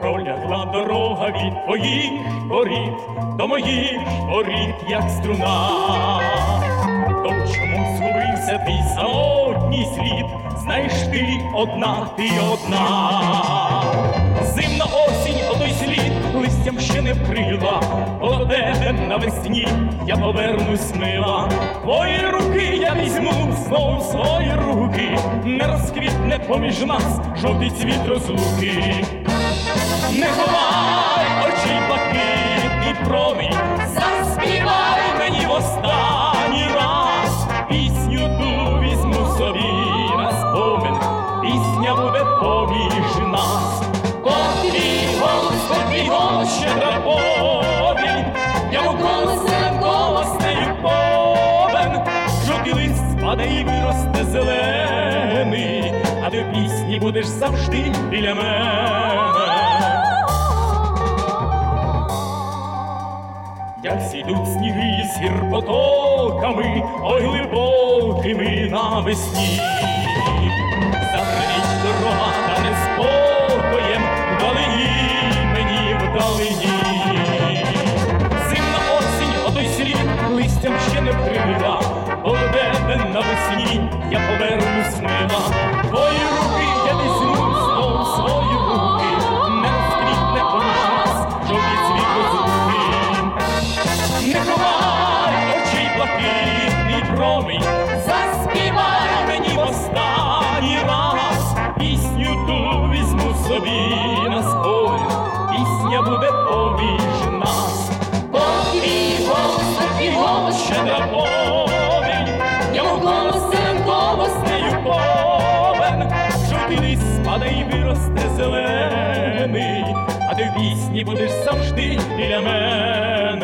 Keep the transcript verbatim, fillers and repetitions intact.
пролягла дорога від твоїх воріт до моїх воріт, як струна. То чому згубився твій самотній світ? Знаєш, ти одна, ти одна. Зимна осінь, отой слід, листям ще не вкрила. Коло тебе навесні я повернусь мила. Твої руки я візьму знову в свої руки. Не розквітне поміж нас жовтий цвіт розлуки. Не ховай очі блакитний промінь, заспівай мені в останній раз. Пісню ту візьму собі на спомин, пісня буде поміж нас. От твій голос, от твій голос, щедра повінь, я в голос голос нею повен. Жовтий лист спаде і виросте зелений, а ти в пісні будеш завжди біля мене. Як зійдуть сніги з гір потоками, ой глибокими навесні, заграніть дорога та неспокоєм вдалині, мені вдалині. Зимна осінь, отой слід, листям ще не вкрила. Коло тебе навесні я повернусь мила. Твої руки я візьму знову в свої руки. Не розквітне поміж нас жовтий цвіт розлуки. Не ховай очей блакитний промінь, заспівай мені в останній раз. Пісню ту візьму собі на спомин, пісня буде поміж нас. От твій голос, от твій голос, щедра повінь, я в голос голос нею повен. Жовтий лист спаде і виросте зелений, а ти в пісні будеш завжди біля мене.